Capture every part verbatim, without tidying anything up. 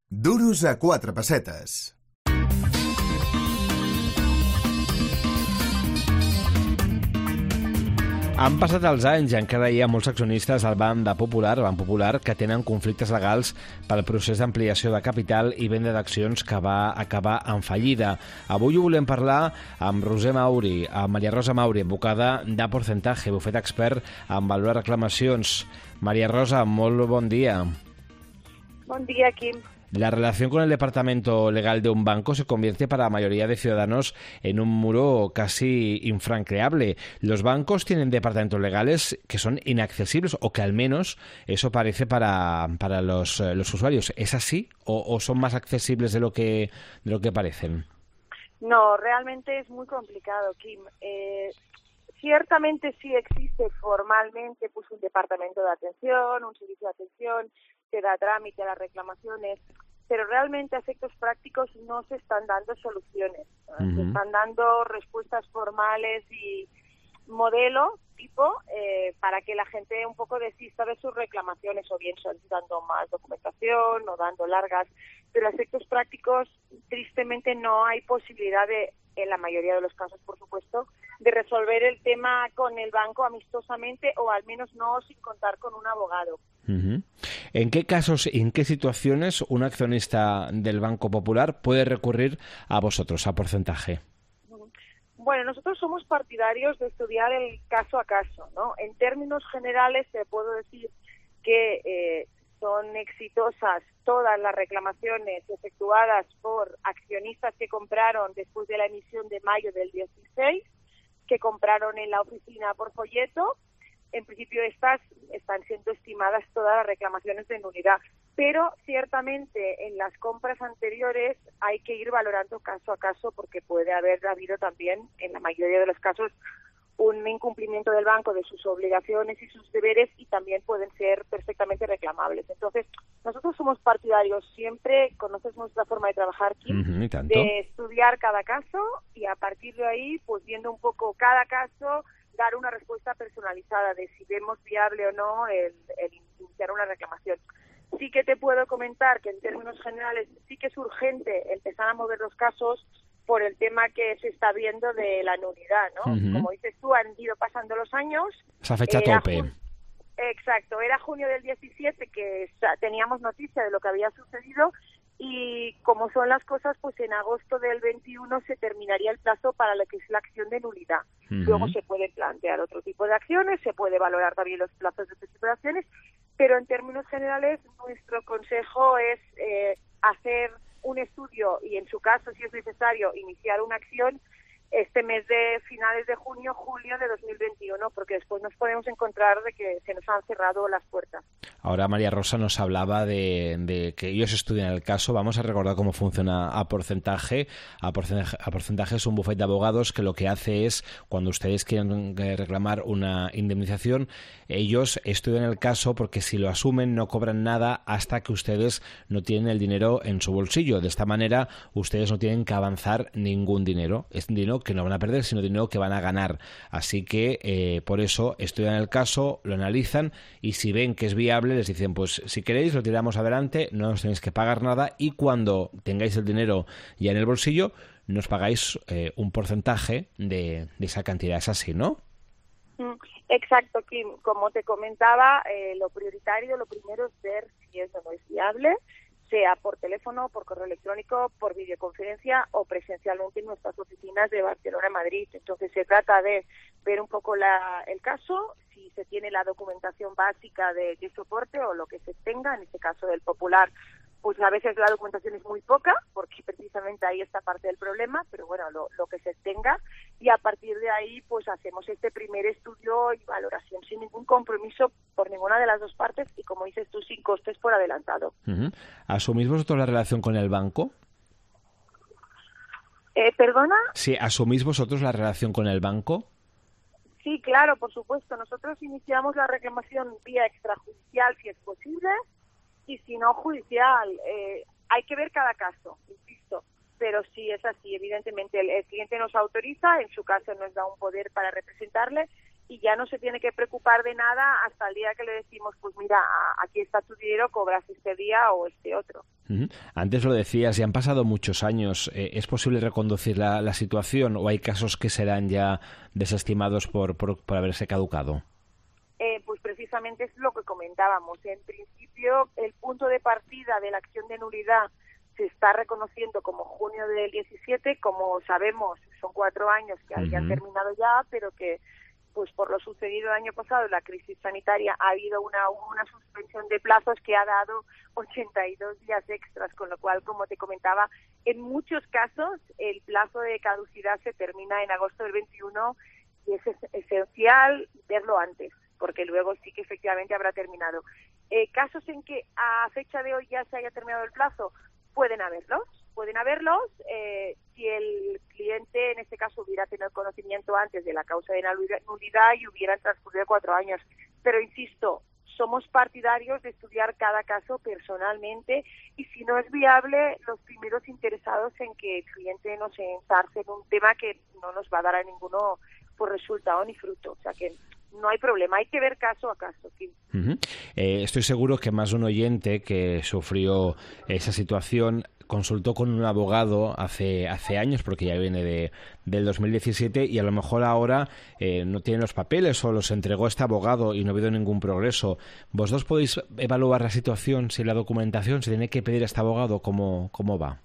Duros a quatre pessetes. Han passat els anys i encara hi ha molts accionistes del Banc de Popular, Banc Popular, que tenen conflictes legals pel procés d'ampliació de capital i venda d'accions que va acabar en fallida. Avui ho volem parlar amb Roser Mauri, amb Maria Rosa Mauri, advocada de Porcentaje, bufet expert en valorar reclamacions. María Rosa, molt bon dia. Buen día, Kim. La relación con el departamento legal de un banco se convierte para la mayoría de ciudadanos en un muro casi infranqueable. Los bancos tienen departamentos legales que son inaccesibles, o que al menos eso parece para, para los, los usuarios. ¿Es así o, o son más accesibles de lo que, de lo que parecen? No, realmente es muy complicado, Kim. Eh, ciertamente sí existe formalmente pues un departamento de atención, un servicio de atención que da trámite a las reclamaciones, pero realmente a efectos prácticos no se están dando soluciones. Uh-huh. Se están dando respuestas formales y modelo tipo eh, para que la gente un poco desista de sus reclamaciones, o bien solicitando más documentación o dando largas, pero a efectos prácticos tristemente no hay posibilidad de, en la mayoría de los casos por supuesto, de resolver el tema con el banco amistosamente, o al menos no sin contar con un abogado. Uh-huh. ¿En qué casos y en qué situaciones un accionista del Banco Popular puede recurrir a vosotros, a Porcentaje? Bueno, nosotros somos partidarios de estudiar el caso a caso, ¿no? En términos generales te puedo decir que eh, son exitosas todas las reclamaciones efectuadas por accionistas que compraron después de la emisión de mayo del dieciséis, que compraron en la oficina por folleto. En principio estas están siendo estimadas todas las reclamaciones de nulidad, pero ciertamente en las compras anteriores hay que ir valorando caso a caso, porque puede haber habido también, en la mayoría de los casos, un incumplimiento del banco de sus obligaciones y sus deberes, y también pueden ser perfectamente reclamables. Entonces, nosotros somos partidarios, siempre, conoces nuestra forma de trabajar, Kim, uh-huh, de estudiar cada caso y a partir de ahí, pues viendo un poco cada caso, dar una respuesta personalizada de si vemos viable o no el, el iniciar una reclamación. Sí que te puedo comentar que en términos generales sí que es urgente empezar a mover los casos por el tema que se está viendo de la nulidad, ¿no? Uh-huh. Como dices tú, han ido pasando los años. Esa fecha tope. Jun- Exacto, era junio del diecisiete que teníamos noticia de lo que había sucedido, y como son las cosas, pues en agosto del veintiuno se terminaría el plazo para lo que es la acción de nulidad. Uh-huh. Luego se puede plantear otro tipo de acciones, se puede valorar también los plazos de este tipo de acciones, pero en términos generales nuestro consejo es eh, hacer un estudio y, en su caso, si es necesario, iniciar una acción este mes de finales de junio, julio de dos mil veintiuno, porque después nos podemos encontrar de que se nos han cerrado las puertas. Ahora María Rosa nos hablaba de, de que ellos estudian el caso. Vamos a recordar cómo funciona a Porcentaje. A Porcentaje, a Porcentaje es un bufete de abogados que lo que hace es, cuando ustedes quieren reclamar una indemnización, ellos estudian el caso, porque si lo asumen no cobran nada hasta que ustedes no tienen el dinero en su bolsillo. De esta manera ustedes no tienen que avanzar ningún dinero. Es dinero que no van a perder, sino dinero que van a ganar. Así que eh, por eso estudian el caso, lo analizan, y si ven que es viable les dicen, pues si queréis lo tiramos adelante, no os tenéis que pagar nada, y cuando tengáis el dinero ya en el bolsillo nos pagáis eh, un porcentaje de, de esa cantidad. Es así, ¿no? Exacto, Kim. Como te comentaba, eh, lo prioritario, lo primero es ver si eso no es viable, sea por teléfono, por correo electrónico, por videoconferencia o presencialmente en nuestras oficinas de Barcelona y Madrid. Entonces se trata de ver un poco la, el caso, si se tiene la documentación básica de, de soporte o lo que se tenga, en este caso del Popular. Pues a veces la documentación es muy poca, porque precisamente ahí está parte del problema, pero bueno, lo, lo que se tenga, y a partir de ahí pues hacemos este primer estudio y valoración sin ningún compromiso por ninguna de las dos partes, y como dices tú, sin costes por adelantado. Uh-huh. ¿Asumís vosotros la relación con el banco? Eh, ¿Perdona? Sí, ¿asumís vosotros la relación con el banco? Sí, claro, por supuesto. Nosotros iniciamos la reclamación vía extrajudicial si es posible, y si no judicial. Eh, hay que ver cada caso, insisto, pero sí es así. Evidentemente el, el cliente nos autoriza, en su caso nos da un poder para representarle, y ya no se tiene que preocupar de nada hasta el día que le decimos, pues mira, aquí está tu dinero, cobras este día o este otro. Uh-huh. Antes lo decías, ya han pasado muchos años. Eh, ¿Es posible reconducir la, la situación o hay casos que serán ya desestimados por, por, por haberse caducado? Eh, pues precisamente es lo que comentábamos. En principio, el punto de partida de la acción de nulidad se está reconociendo como junio del diecisiete. Como sabemos, son cuatro años que habían uh-huh. terminado ya, pero que pues por lo sucedido el año pasado, la crisis sanitaria, ha habido una, una suspensión de plazos que ha dado ochenta y dos días extras, con lo cual, como te comentaba, en muchos casos el plazo de caducidad se termina en agosto del veintiuno y es esencial verlo antes, porque luego sí que efectivamente habrá terminado. Eh, casos en que a fecha de hoy ya se haya terminado el plazo, pueden haberlos, pueden haberlos eh, si el cliente en este caso hubiera tenido conocimiento antes de la causa de nulidad y hubieran transcurrido cuatro años. Pero insisto, somos partidarios de estudiar cada caso personalmente y si no es viable, los primeros interesados en que el cliente no se enzarce en un tema que no nos va a dar a ninguno por resultado ni fruto. O sea que no hay problema, hay que ver caso a caso. Kim. Uh-huh. Eh, estoy seguro que más de un oyente que sufrió esa situación consultó con un abogado hace hace años, porque ya viene de del dos mil diecisiete, y a lo mejor ahora eh, no tienen los papeles o los entregó este abogado y no ha habido ningún progreso. ¿Vosotros podéis evaluar la situación, si la documentación se tiene que pedir a este abogado, cómo, cómo va?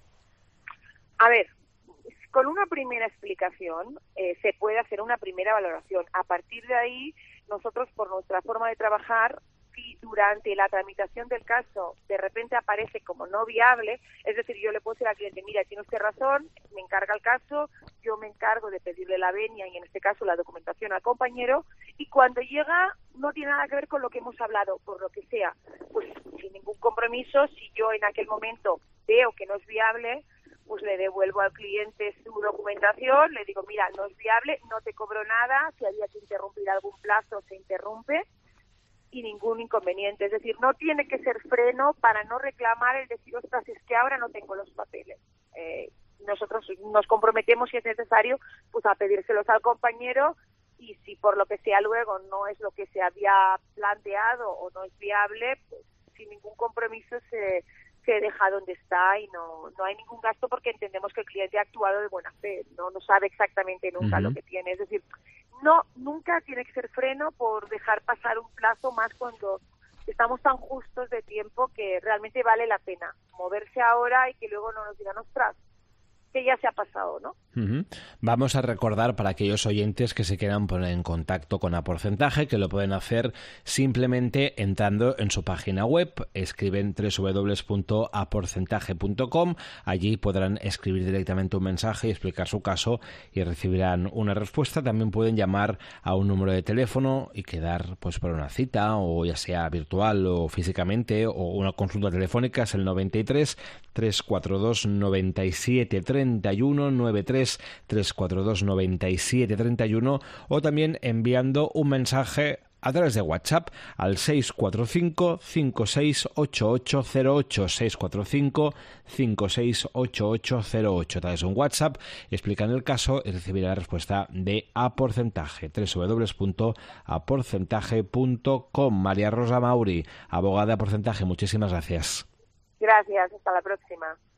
A ver, con una primera explicación eh, se puede hacer una primera valoración. A partir de ahí, nosotros, por nuestra forma de trabajar, si durante la tramitación del caso de repente aparece como no viable, es decir, yo le puedo decir al cliente, mira, tiene usted razón, me encarga el caso, yo me encargo de pedirle la venia y en este caso la documentación al compañero, y cuando llega no tiene nada que ver con lo que hemos hablado, por lo que sea, pues sin ningún compromiso, si yo en aquel momento veo que no es viable, pues le devuelvo al cliente su documentación, le digo, mira, no es viable, no te cobro nada, si había que interrumpir algún plazo se interrumpe, y ningún inconveniente. Es decir, no tiene que ser freno para no reclamar el decir, ostras, es que ahora no tengo los papeles. Eh, nosotros nos comprometemos, si es necesario, pues a pedírselos al compañero y si por lo que sea luego no es lo que se había planteado o no es viable, pues sin ningún compromiso se, se deja donde está y no, no hay ningún gasto porque entendemos que el cliente ha actuado de buena fe, no, no sabe exactamente nunca uh-huh. lo que tiene. Es decir, no, nunca tiene que ser freno por dejar pasar un plazo más cuando estamos tan justos de tiempo que realmente vale la pena moverse ahora y que luego no nos digan, ostras, que ya se ha pasado, ¿no? Uh-huh. Vamos a recordar para aquellos oyentes que se quieran poner en contacto con Aporcentaje, que lo pueden hacer simplemente entrando en su página web, escriben doble u doble u doble u punto aporcentaje punto com, allí podrán escribir directamente un mensaje y explicar su caso y recibirán una respuesta. También pueden llamar a un número de teléfono y quedar pues por una cita, o ya sea virtual o físicamente, o una consulta telefónica, es el noventa y tres, trescientos cuarenta y dos, noventa y siete, treinta y uno, noventa y tres, trescientos cuarenta y dos, noventa y siete, treinta y uno, o también enviando un mensaje a través de WhatsApp al seis cuatro cinco, cinco seis ocho ocho cero ocho, seis cuatro cinco, cinco seis ocho ocho cero ocho. Traes un WhatsApp, explican el caso y recibirá la respuesta de Aporcentaje, doble u doble u doble u punto aporcentaje punto com. María Rosa Mauri, abogada de Aporcentaje, muchísimas gracias. Gracias, hasta la próxima.